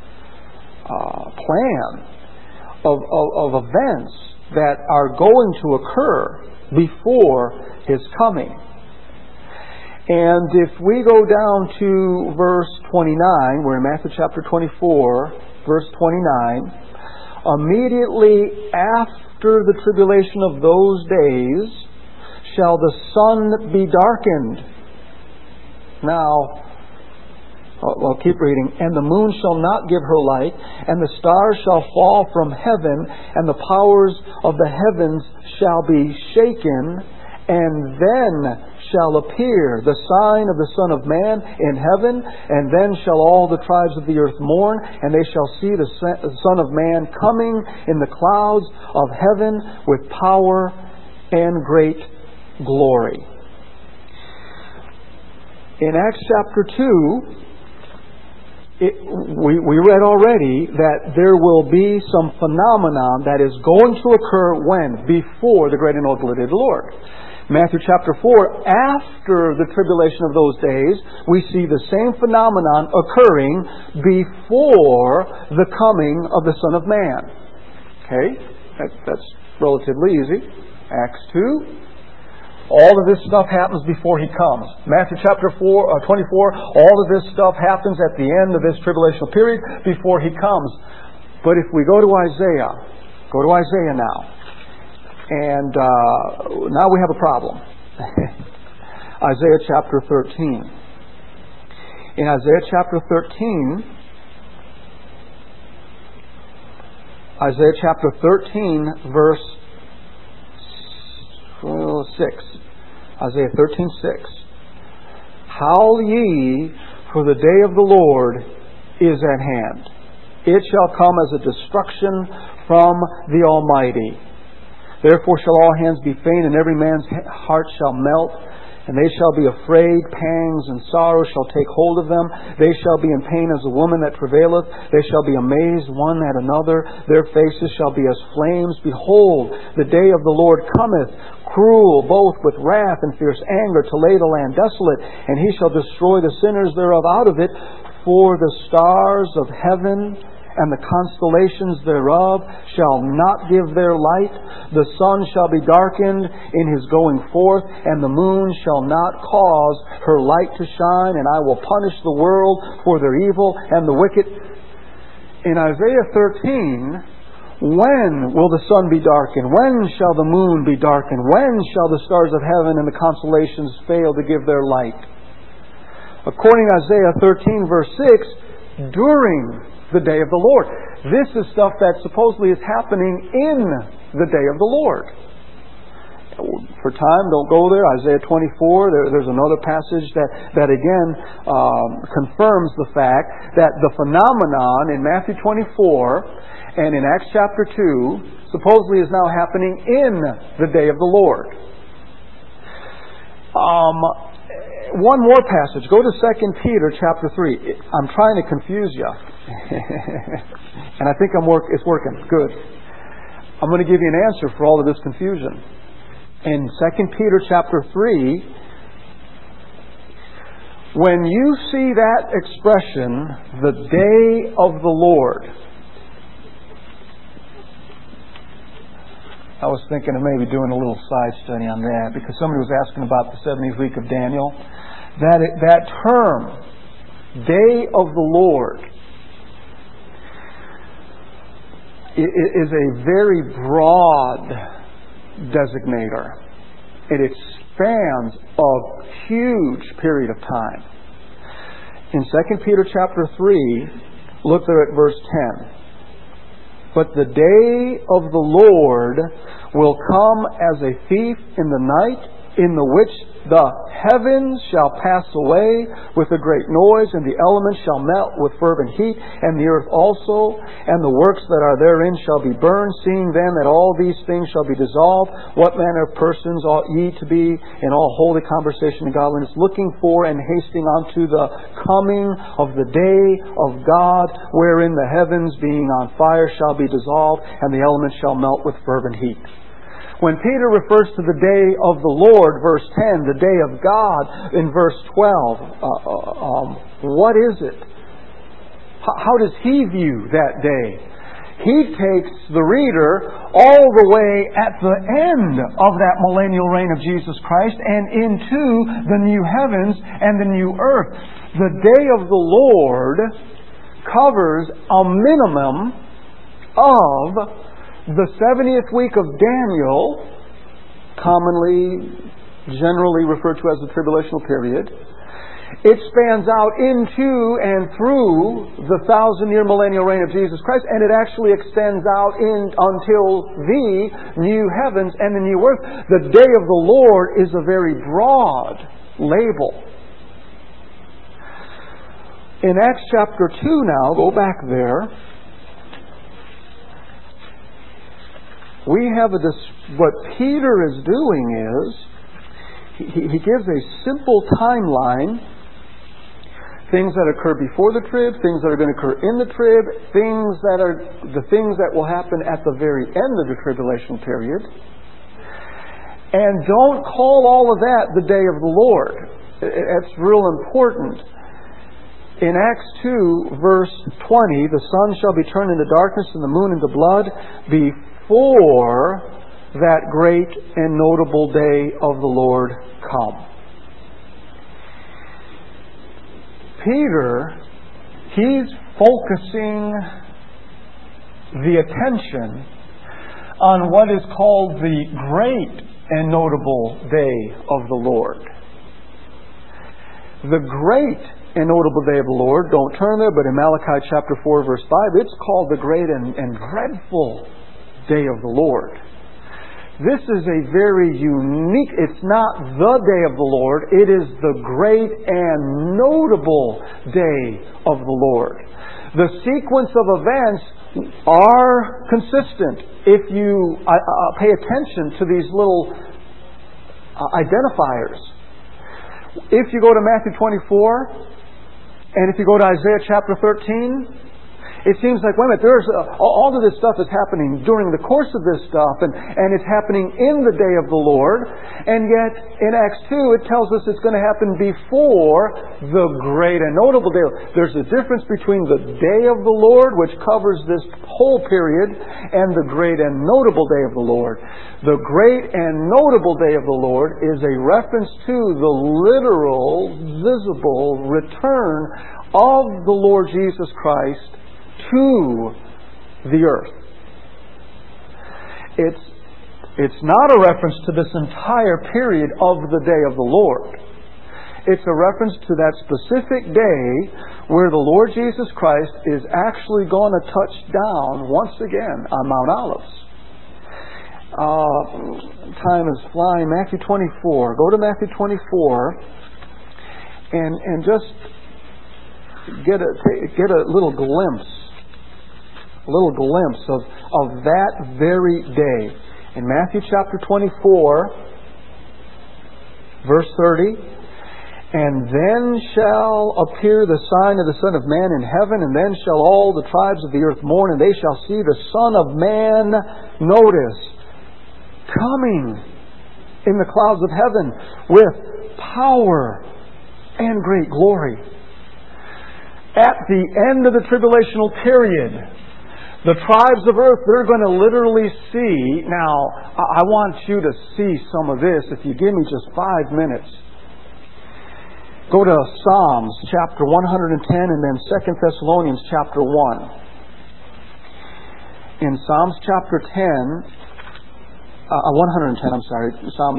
plan of events that are going to occur before His coming. And if we go down to verse 29, we're in Matthew chapter 24, verse 29, immediately after the tribulation of those days shall the sun be darkened. Now, I'll keep reading. And the moon shall not give her light, and the stars shall fall from heaven, and the powers of the heavens shall be shaken, and then shall appear the sign of the Son of Man in heaven, and then shall all the tribes of the earth mourn, and they shall see the Son of Man coming in the clouds of heaven with power and great glory. In Acts chapter 2, we read already that there will be some phenomenon that is going to occur when? Before the great and notable day of the Lord. Matthew chapter 4, after the tribulation of those days, we see the same phenomenon occurring before the coming of the Son of Man. Okay? That's relatively easy. Acts 2. All of this stuff happens before He comes. Matthew chapter 24, all of this stuff happens at the end of this tribulational period before He comes. But if we go to Isaiah now, and now we have a problem. Isaiah chapter 13. In Isaiah chapter 13, Isaiah chapter 13, verse 6. Isaiah 13:6. Howl ye, for the day of the Lord is at hand. It shall come as a destruction from the Almighty. Therefore shall all hands be faint, and every man's heart shall melt. And they shall be afraid, pangs and sorrow shall take hold of them. They shall be in pain as a woman that travaileth. They shall be amazed one at another. Their faces shall be as flames. Behold, the day of the Lord cometh, cruel, both with wrath and fierce anger, to lay the land desolate. And He shall destroy the sinners thereof out of it. For the stars of heaven and the constellations thereof shall not give their light. The sun shall be darkened in his going forth, and the moon shall not cause her light to shine. And I will punish the world for their evil and the wicked. In Isaiah 13, when will the sun be darkened? When shall the moon be darkened? When shall the stars of heaven and the constellations fail to give their light? According to Isaiah 13 verse 6, during the day of the Lord. This is stuff that supposedly is happening in the day of the Lord. For time, don't go there. Isaiah 24, there's another passage that again confirms the fact that the phenomenon in Matthew 24 and in Acts chapter 2 supposedly is now happening in the day of the Lord. One more passage. Go to 2 Peter chapter 3. I'm trying to confuse you. And I think it's working. Good. I'm going to give you an answer for all of this confusion. In 2 Peter chapter 3, when you see that expression, the day of the Lord, I was thinking of maybe doing a little side study on that, because somebody was asking about the 70th week of Daniel. That term, day of the Lord, is a very broad designator. It spans a huge period of time. In 2 Peter chapter 3, look there at verse 10. But the day of the Lord will come as a thief in the night, in the which the heavens shall pass away with a great noise, and the elements shall melt with fervent heat, and the earth also, and the works that are therein shall be burned. Seeing then that all these things shall be dissolved, what manner of persons ought ye to be in all holy conversation and godliness, looking for and hasting unto the coming of the day of God, wherein the heavens being on fire shall be dissolved, and the elements shall melt with fervent heat. When Peter refers to the day of the Lord, verse 10, the day of God, in verse 12, what is it? How does he view that day? He takes the reader all the way at the end of that millennial reign of Jesus Christ and into the new heavens and the new earth. The day of the Lord covers a minimum of the 70th week of Daniel, generally referred to as the tribulational period. It spans out into and through the 1,000-year millennial reign of Jesus Christ, and it actually extends out until the new heavens and the new earth. The day of the Lord is a very broad label. In Acts chapter 2 now, go back there. We have what Peter is doing is he gives a simple timeline. Things that occur before the trib, things that are going to occur in the trib, things that will happen at the very end of the tribulational period. And don't call all of that the day of the Lord. It's real important. In Acts 2, verse 20, the sun shall be turned into darkness and the moon into blood before that great and notable day of the Lord come. Peter, he's focusing the attention on what is called the great and notable day of the Lord. The great and notable day of the Lord, don't turn there, but in Malachi chapter 4 verse 5, it's called the great and dreadful day of the Lord. This is a very unique, it's not the day of the Lord, it is the great and notable day of the Lord. The sequence of events are consistent if you pay attention to these little identifiers. If you go to Matthew 24, and if you go to Isaiah chapter 13, it seems like, wait a minute, all of this stuff is happening during the course of this stuff, and it's happening in the day of the Lord, and yet in Acts 2 it tells us it's going to happen before the great and notable day. There's a difference between the day of the Lord, which covers this whole period, and the great and notable day of the Lord. The great and notable day of the Lord is a reference to the literal, visible return of the Lord Jesus Christ to the earth. It's not a reference to this entire period of the day of the Lord. It's a reference to that specific day where the Lord Jesus Christ is actually going to touch down once again on Mount Olives. Time is flying. Matthew 24. Go to Matthew 24 and just get a little glimpse of that very day. In Matthew chapter 24, verse 30, and then shall appear the sign of the Son of Man in heaven, and then shall all the tribes of the earth mourn, and they shall see the Son of Man, notice, coming in the clouds of heaven with power and great glory. At the end of the tribulational period, the tribes of earth, they're going to literally see. Now, I want you to see some of this if you give me just 5 minutes. Go to Psalms chapter 110 and then 2 Thessalonians chapter 1. In Psalms chapter 110, Psalms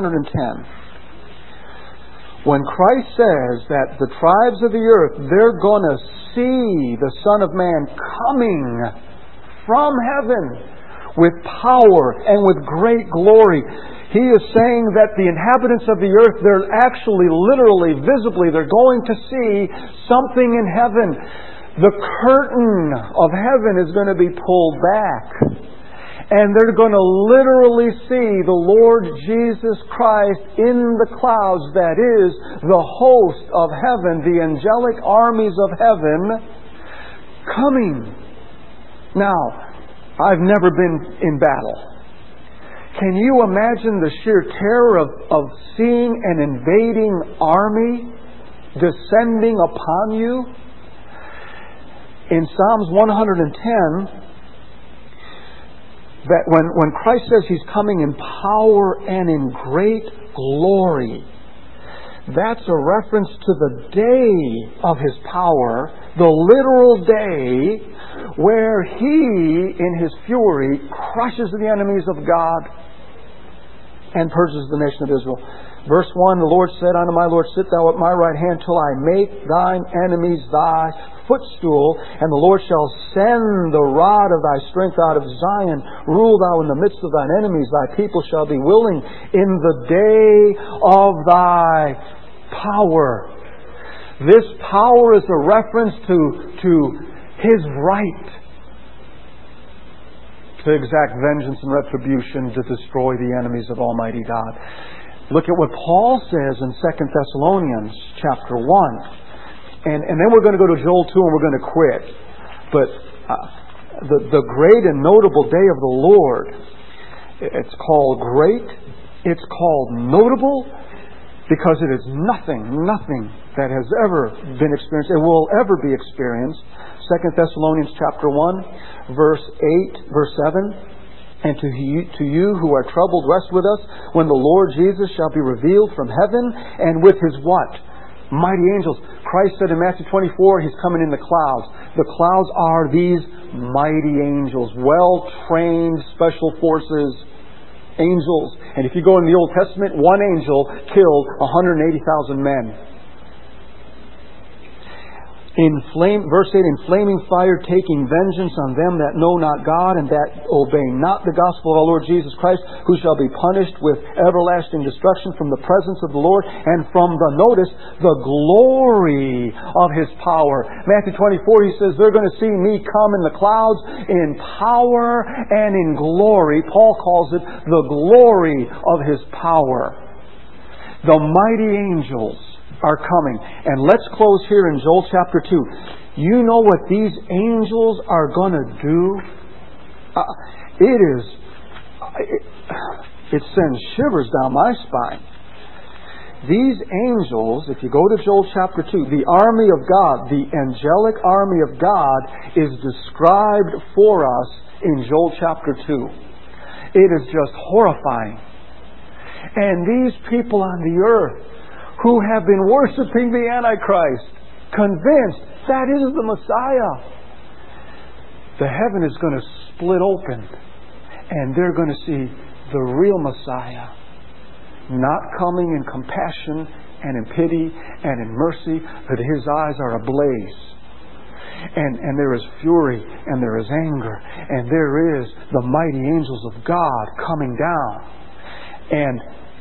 110. When Christ says that the tribes of the earth, they're going to see the Son of Man coming from heaven with power and with great glory, He is saying that the inhabitants of the earth, they're actually, literally, visibly, they're going to see something in heaven. The curtain of heaven is going to be pulled back. And they're going to literally see the Lord Jesus Christ in the clouds, that is, the host of heaven, the angelic armies of heaven, coming. Now, I've never been in battle. Can you imagine the sheer terror of seeing an invading army descending upon you? In Psalms 110, that when Christ says He's coming in power and in great glory, that's a reference to the day of His power, the literal day where He, in His fury, crushes the enemies of God and purges the nation of Israel. Verse 1, the Lord said unto my Lord, Sit thou at my right hand till I make thine enemies thy footstool, and the Lord shall send the rod of thy strength out of Zion. Rule thou in the midst of thine enemies. Thy people shall be willing in the day of thy power. This power is a reference to His right to exact vengeance and retribution to destroy the enemies of Almighty God. Look at what Paul says in 2 Thessalonians chapter 1. And then we're going to go to Joel 2 and we're going to quit. But the great and notable day of the Lord, it's called great, it's called notable, because it is nothing that has ever been experienced and will ever be experienced. 2 Thessalonians chapter 1, verse 8, verse 7. And to you who are troubled, rest with us when the Lord Jesus shall be revealed from heaven, and with His what? Mighty angels. Christ said in Matthew 24, He's coming in the clouds. The clouds are these mighty angels, well-trained special forces angels. And if you go in the Old Testament, one angel killed 180,000 men. Verse 8, in flaming fire, taking vengeance on them that know not God and that obey not the gospel of our Lord Jesus Christ, who shall be punished with everlasting destruction from the presence of the Lord and from the glory of His power. Matthew 24, He says, they're going to see me come in the clouds in power and in glory. Paul calls it the glory of His power. The mighty angels are coming. And let's close here in Joel chapter 2. You know what these angels are going to do? It sends shivers down my spine. These angels, if you go to Joel chapter 2, the army of God, the angelic army of God is described for us in Joel chapter 2. It is just horrifying. And these people on the earth who have been worshiping the Antichrist, convinced that is the Messiah, the heaven is going to split open and they're going to see the real Messiah, not coming in compassion and in pity and in mercy, but His eyes are ablaze. And there is fury and there is anger and there is the mighty angels of God coming down. And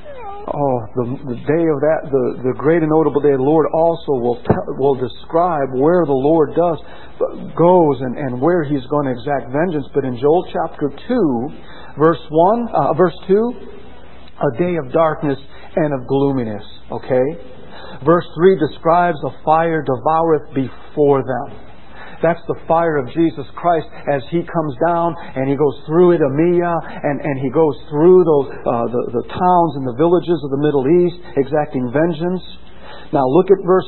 the day of that, the great and notable day of the Lord also will describe where the Lord goes and where He's going to exact vengeance. But in Joel chapter 2, verse 2, a day of darkness and of gloominess. Okay? Verse 3 describes a fire devoureth before them. That's the fire of Jesus Christ as He comes down and He goes through Idumea and He goes through the towns and the villages of the Middle East, exacting vengeance. Now look at verse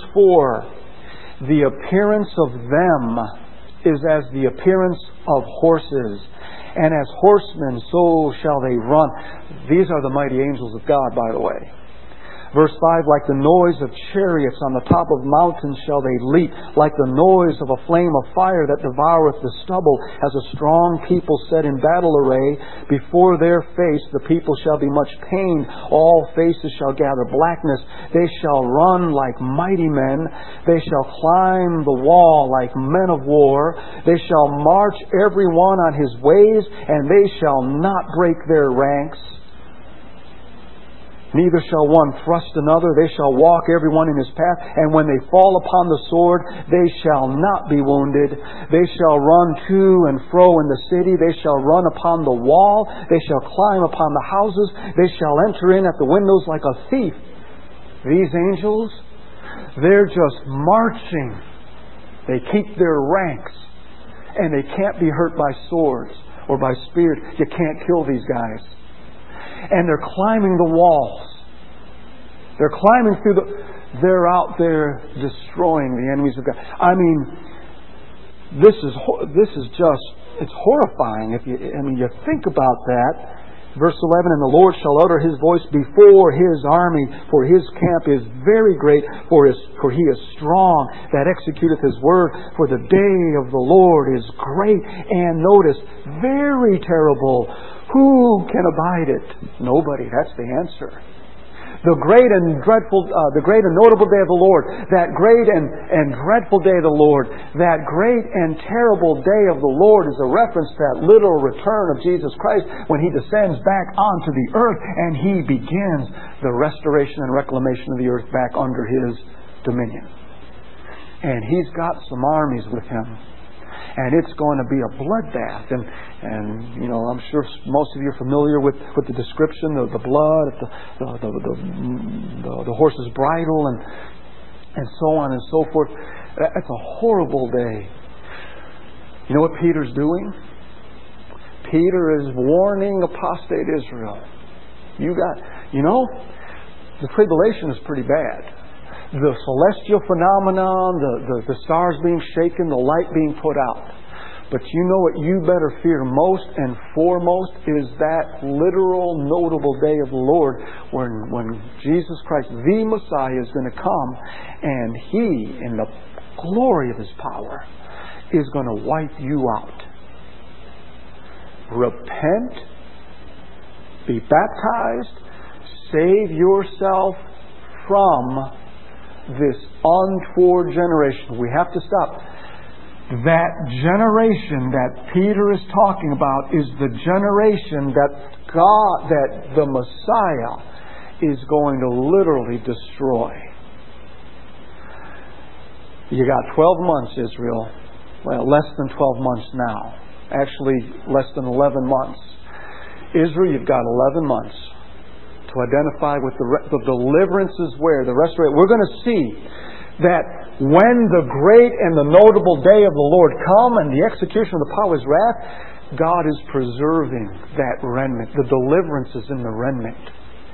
4. The appearance of them is as the appearance of horses, and as horsemen so shall they run. These are the mighty angels of God, by the way. Verse 5, like the noise of chariots on the top of mountains shall they leap, like the noise of a flame of fire that devoureth the stubble, as a strong people set in battle array. Before their face the people shall be much pained, all faces shall gather blackness. They shall run like mighty men, they shall climb the wall like men of war. They shall march every one on his ways, and they shall not break their ranks. Neither shall one thrust another. They shall walk every one in his path. And when they fall upon the sword, they shall not be wounded. They shall run to and fro in the city. They shall run upon the wall. They shall climb upon the houses. They shall enter in at the windows like a thief. These angels, they're just marching. They keep their ranks. And they can't be hurt by swords or by spears. You can't kill these guys. And they're climbing the walls. They're climbing through they're out there destroying the enemies of God. I mean, this is just, it's horrifying. You think about that. Verse 11, and the Lord shall utter His voice before His army, for His camp is very great, for He is strong that executeth His word, for the day of the Lord is great. And notice, very terrible. Who can abide it? Nobody. That's the answer. The great and dreadful, the great and notable day of the Lord, that great and dreadful day of the Lord, that great and terrible day of the Lord is a reference to that literal return of Jesus Christ when He descends back onto the earth and He begins the restoration and reclamation of the earth back under His dominion. And He's got some armies with Him. And it's going to be a bloodbath. And you know, I'm sure most of you are familiar with the description of the blood, the horse's bridle, and so on and so forth. That's a horrible day. You know what Peter's doing? Peter is warning apostate Israel. The tribulation is pretty bad. The celestial phenomenon, the stars being shaken, the light being put out. But you know what you better fear most and foremost is that literal, notable day of the Lord when Jesus Christ, the Messiah, is going to come and He, in the glory of His power, is going to wipe you out. Repent, be baptized, save yourself from this untoward generation. We have to stop. That generation that Peter is talking about is the generation that the Messiah is going to literally destroy. You got 12 months, Israel. Well, less than 12 months now. Actually, less than 11 months. Israel, you've got 11 months to identify with the deliverance is where, the restoration. We're going to see that when the great and the notable day of the Lord come and the execution of the power of His wrath, God is preserving that remnant. The deliverance is in the remnant.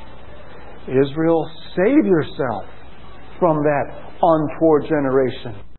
Israel, save yourself from that untoward generation.